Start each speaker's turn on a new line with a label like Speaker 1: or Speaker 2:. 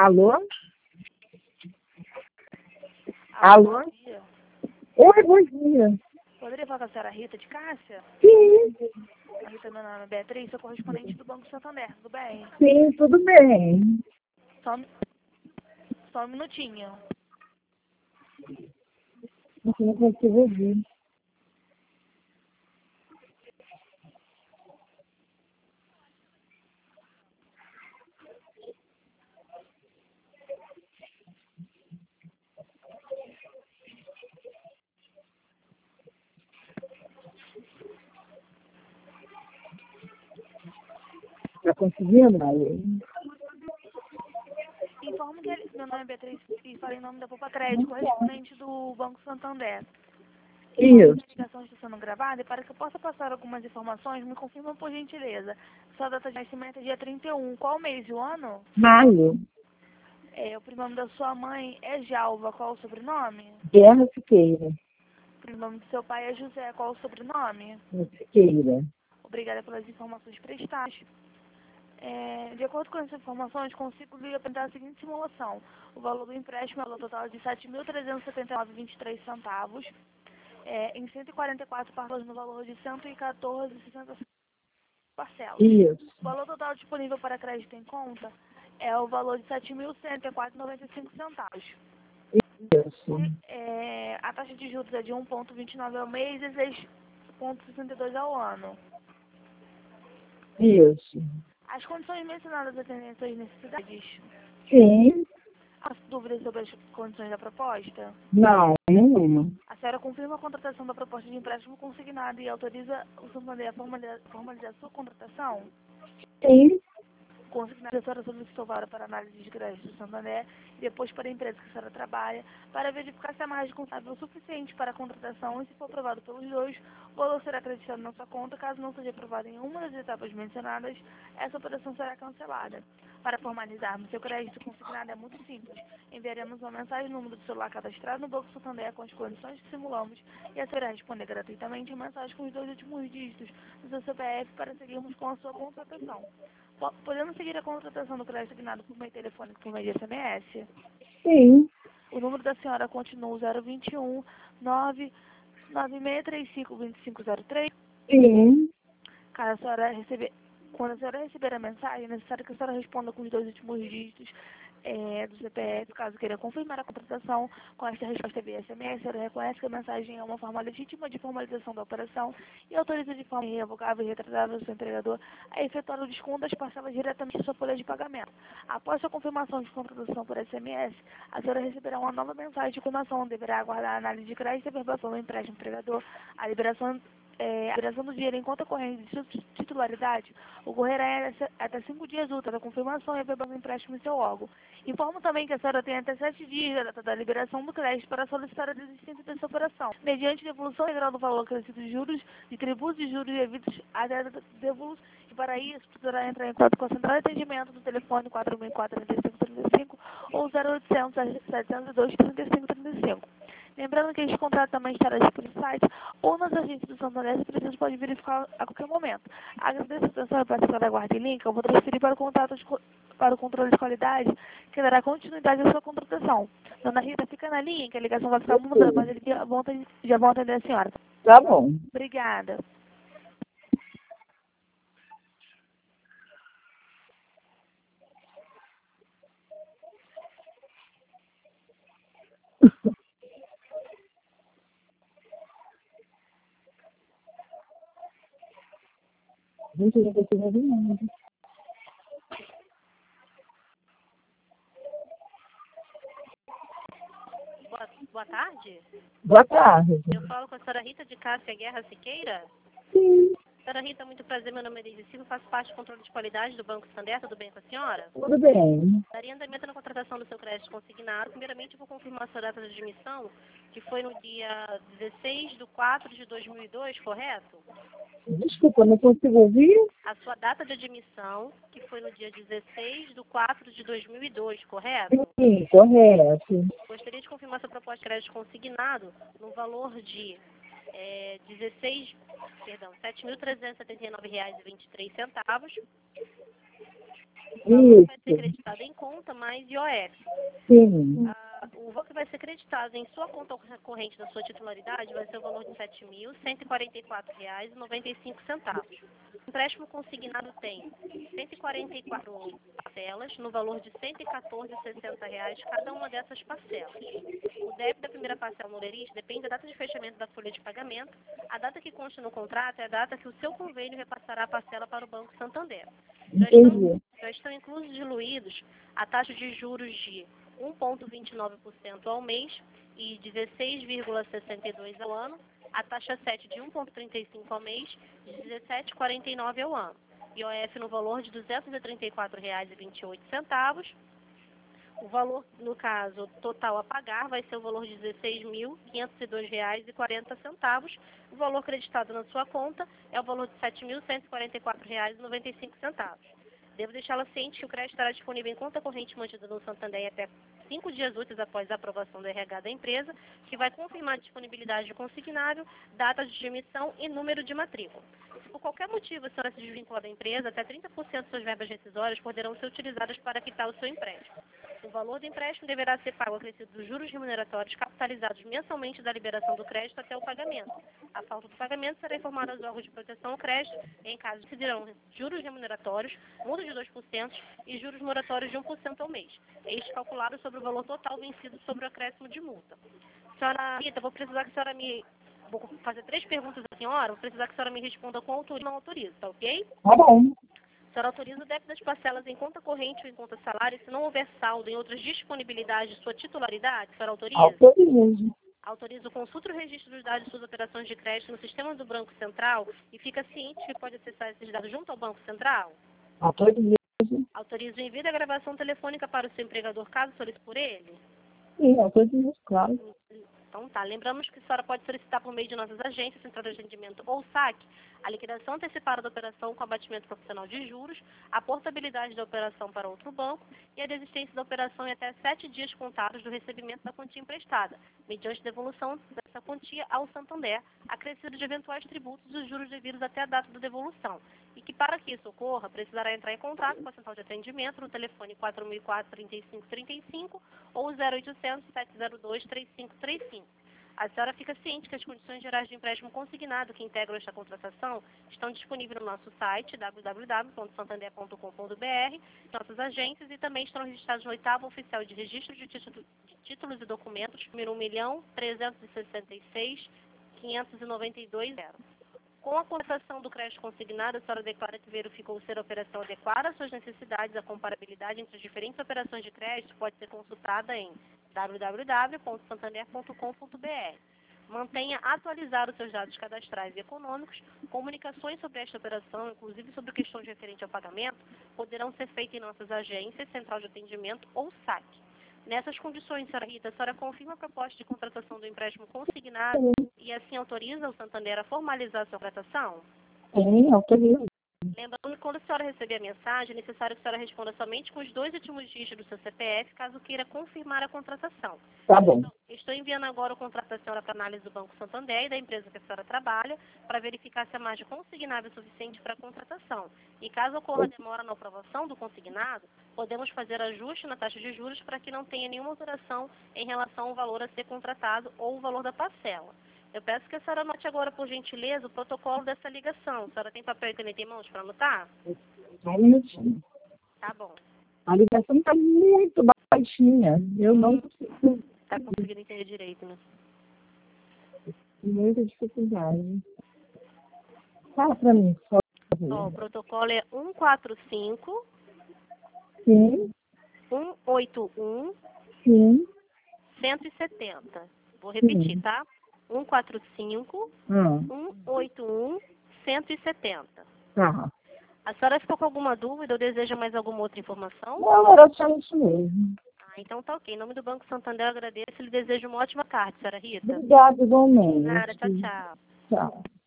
Speaker 1: Alô?
Speaker 2: Alô?
Speaker 1: Alô?
Speaker 2: Bom dia.
Speaker 1: Oi, bom dia.
Speaker 2: Poderia falar com a senhora Rita de Cássia?
Speaker 1: Sim,
Speaker 2: A Rita, meu nome é Beatriz, sou correspondente do Banco Santander, tudo bem?
Speaker 1: sim, tudo bem.
Speaker 2: Só, só um minutinho.
Speaker 1: Não consigo ouvir. Tá conseguindo, Ale?
Speaker 2: Informo que meu nome é Beatriz e falei em nome da Poupa Crédito, correspondente do Banco Santander. Informo que a
Speaker 1: Isso,
Speaker 2: ligação está sendo gravada e para que eu possa passar algumas informações, me confirma por gentileza. Sua data de nascimento é dia 31. Qual mês e o ano?
Speaker 1: maio,
Speaker 2: O primeiro nome da sua mãe é Jalva. Qual o sobrenome?
Speaker 1: Guerra Siqueira.
Speaker 2: O primeiro nome do seu pai é José. Qual o sobrenome?
Speaker 1: Siqueira.
Speaker 2: Obrigada pelas informações prestadas. De acordo com essas informações, consigo lhe apresentar a seguinte simulação. O valor do empréstimo é o valor total de R$ 7.379,23, em 144 parcelas no valor de 114,60 parcelas.
Speaker 1: Isso,
Speaker 2: O valor total disponível para crédito em conta é o valor de R$ 7.104,95.
Speaker 1: isso,
Speaker 2: A taxa de juros é de 1,29 ao mês e 6,62 ao ano.
Speaker 1: isso.
Speaker 2: As condições mencionadas atendem às suas necessidades?
Speaker 1: Sim,
Speaker 2: Há dúvidas sobre as condições da proposta?
Speaker 1: não, nenhuma.
Speaker 2: A senhora confirma a contratação da proposta de empréstimo consignado e autoriza o Santander a formalizar sua contratação?
Speaker 1: Sim,
Speaker 2: Consignado, a senhora solicitou vara para análise de crédito do Santander e depois para a empresa que a senhora trabalha para verificar se a margem contábil é o suficiente para a contratação e, se for aprovado pelos dois, o valor será acreditado na sua conta. Caso não seja aprovado em uma das etapas mencionadas, essa operação será cancelada. Para formalizarmos seu crédito consignado é muito simples. Enviaremos uma mensagem no número do celular cadastrado no Banco Santander com as condições que simulamos e a senhora irá responder gratuitamente a mensagem com os 2 últimos dígitos do seu CPF para seguirmos com a sua contratação. Podemos seguir a contratação do crédito assinado por meio telefônico por meio de SMS?
Speaker 1: sim,
Speaker 2: O número da senhora continua o 021 99635 2503.
Speaker 1: sim.
Speaker 2: Caso a senhora receber, quando a senhora receber a mensagem, é necessário que a senhora responda com os 2 últimos dígitos do CPF, caso queira confirmar a contratação. Com esta resposta via SMS, a senhora reconhece que a mensagem é uma forma legítima de formalização da operação e autoriza de forma irrevogável e retratável o seu entregador a efetuar o desconto das parcelas diretamente da sua folha de pagamento. Após a confirmação de contratação por SMS, a senhora receberá uma nova mensagem de confirmação. Deverá aguardar a análise de crédito e a averbação do empréstimo entregador. A liberação do dinheiro em conta corrente de sua titularidade ocorrerá até 5 dias úteis da confirmação e a averbação do empréstimo em seu órgão. Informo também que a senhora tem até 7 dias da data da liberação do crédito para solicitar a desistência dessa operação, mediante devolução integral do valor acrescido de juros, de tributos e juros devidos à data da devolução. E para isso, poderá entrar em contato com a central de atendimento do telefone 4004-3535 ou 0800 702 3535. Lembrando que este contrato também estará disponível no site ou nas agências do Santander, se preciso pode verificar a qualquer momento. Agradeço a atenção e participação da Guarda em Link. Eu vou transferir para o controle de qualidade, que dará continuidade à sua contratação. Dona Rita, fica na linha, que a ligação vai ficar mudando, mas eles já vão atender a senhora.
Speaker 1: Tá bom.
Speaker 2: Obrigada.
Speaker 1: Gente, eu não consigo ouvir nada.
Speaker 3: Boa tarde.
Speaker 1: Boa tarde.
Speaker 3: Eu falo com a senhora Rita de Cássia Guerra Siqueira.
Speaker 1: Sim,
Speaker 3: Senhora Rita, muito prazer. Meu nome é Deise Silva, faço parte do controle de qualidade do Banco Santander. Tudo bem com a senhora?
Speaker 1: tudo bem.
Speaker 3: Daria andamento na contratação do seu crédito consignado. Primeiramente, eu vou confirmar a sua data de admissão, que foi no dia 16 de 4 de 2002, correto?
Speaker 1: Desculpa, não consigo ouvir?
Speaker 3: A sua data de admissão, que foi no dia 16 de 4 de 2002, correto?
Speaker 1: Sim, correto.
Speaker 3: Gostaria de confirmar sua proposta de crédito consignado no valor de R$ 7.379,23. O valor vai ser
Speaker 1: Isso.
Speaker 3: creditado em conta mais IOF.
Speaker 1: Sim.
Speaker 3: O valor que vai ser creditado em sua conta corrente da sua titularidade vai ser o valor de R$ 7.144,95. O empréstimo consignado tem 144 parcelas, no valor de R$ 114,60 cada uma dessas parcelas. O débito da primeira parcela no lerite depende da data de fechamento da folha de pagamento. A data que consta no contrato é a data que o seu convênio repassará a parcela para o Banco Santander.
Speaker 1: Entendi.
Speaker 3: Já estão inclusos diluídos a taxa de juros de 1,29% ao mês e 16,62% ao ano, a taxa 7 de 1,35% ao mês e 17,49% ao ano. IOF no valor de R$ 234,28. O valor, no caso, total a pagar vai ser o valor de R$ 16.502,40. O valor creditado na sua conta é o valor de R$ 7.144,95. Devo deixá-la ciente que o crédito estará disponível em conta corrente mantida no Santander até 5 dias úteis após a aprovação do RH da empresa, que vai confirmar a disponibilidade de consignável, data de emissão e número de matrícula. Se por qualquer motivo a senhora se desvincular da empresa, até 30% de suas verbas rescisórias poderão ser utilizadas para quitar o seu empréstimo. O valor do empréstimo deverá ser pago acrescido dos juros remuneratórios capitalizados mensalmente da liberação do crédito até o pagamento. A falta do pagamento será informada aos órgãos de proteção ao crédito, em caso decidirão juros remuneratórios, multa de 2% e juros moratórios de 1% ao mês. Este calculado sobre o valor total vencido sobre o acréscimo de multa. Senhora Rita, vou precisar que a senhora Vou fazer 3 perguntas à senhora, vou precisar que a senhora me responda com autoriza ou não autoriza, tá ok?
Speaker 1: Tá bom.
Speaker 3: A senhora autoriza o débito das parcelas em conta corrente ou em conta salário se não houver saldo em outras disponibilidades de sua titularidade? A senhora autoriza?
Speaker 1: Autorizo.
Speaker 3: Autoriza o consulta o registro dos dados de suas operações de crédito no sistema do Banco Central e fica ciente que pode acessar esses dados junto ao Banco Central?
Speaker 1: Autorizo.
Speaker 3: Autoriza o envio da gravação telefônica para o seu empregador caso solicite por ele?
Speaker 1: Sim, autorizo, claro.
Speaker 3: Então tá, lembramos que a senhora pode solicitar por meio de nossas agências, Central de Atendimento ou SAC, a liquidação antecipada da operação com abatimento profissional de juros, a portabilidade da operação para outro banco e a desistência da operação em até 7 dias contados do recebimento da quantia emprestada, mediante devolução dessa quantia ao Santander, acrescido de eventuais tributos e os juros devidos até a data da devolução. E que para que isso ocorra, precisará entrar em contato com a Central de Atendimento no telefone 4004-3535 ou 0800-702-3535. A senhora fica ciente que as condições gerais de empréstimo consignado que integram esta contratação estão disponíveis no nosso site www.santander.com.br, nossas agências e também estão registrados no 8º Oficial de Registro de Títulos e Documentos, número 1.366.592.0. Com a contratação do crédito consignado, a senhora declara que verificou ser a operação adequada às suas necessidades. A comparabilidade entre as diferentes operações de crédito pode ser consultada em www.santander.com.br. Mantenha atualizado seus dados cadastrais e econômicos. Comunicações sobre esta operação, inclusive sobre questões referentes ao pagamento, poderão ser feitas em nossas agências, Central de Atendimento ou SAC. Nessas condições, senhora Rita, a senhora confirma a proposta de contratação do empréstimo consignado e assim autoriza o Santander a formalizar a sua contratação?
Speaker 1: Sim, autorizo.
Speaker 3: Lembrando que quando a senhora receber a mensagem, é necessário que a senhora responda somente com os 2 últimos dígitos do seu CPF, caso queira confirmar a contratação.
Speaker 1: Tá bom.
Speaker 3: Estou enviando agora o contrato da senhora para análise do Banco Santander e da empresa que a senhora trabalha, para verificar se a margem consignável é suficiente para a contratação. E caso ocorra demora na aprovação do consignado, podemos fazer ajuste na taxa de juros para que não tenha nenhuma alteração em relação ao valor a ser contratado ou o valor da parcela. Eu peço que a senhora anote agora, por gentileza, o protocolo dessa ligação. A senhora tem papel e caneta em mãos para anotar?
Speaker 1: Só um minutinho.
Speaker 3: Tá bom.
Speaker 1: A ligação está muito baixinha. Eu não consigo.
Speaker 3: Tá conseguindo entender direito, né?
Speaker 1: Muita dificuldade. Fala para mim, por
Speaker 3: Ó, o
Speaker 1: favor.
Speaker 3: protocolo é 145
Speaker 1: Sim,
Speaker 3: 181
Speaker 1: sim.
Speaker 3: 170. Vou repetir, tá? 145
Speaker 1: Ah,
Speaker 3: 181 170.
Speaker 1: tá.
Speaker 3: A senhora ficou com alguma dúvida ou deseja mais alguma outra informação?
Speaker 1: Não, era só isso mesmo.
Speaker 3: Ah, então tá ok. Em nome do Banco Santander, eu agradeço e lhe desejo uma ótima tarde, senhora Rita.
Speaker 1: Obrigada, igualmente.
Speaker 3: Nada, tchau, tchau.
Speaker 1: Tchau.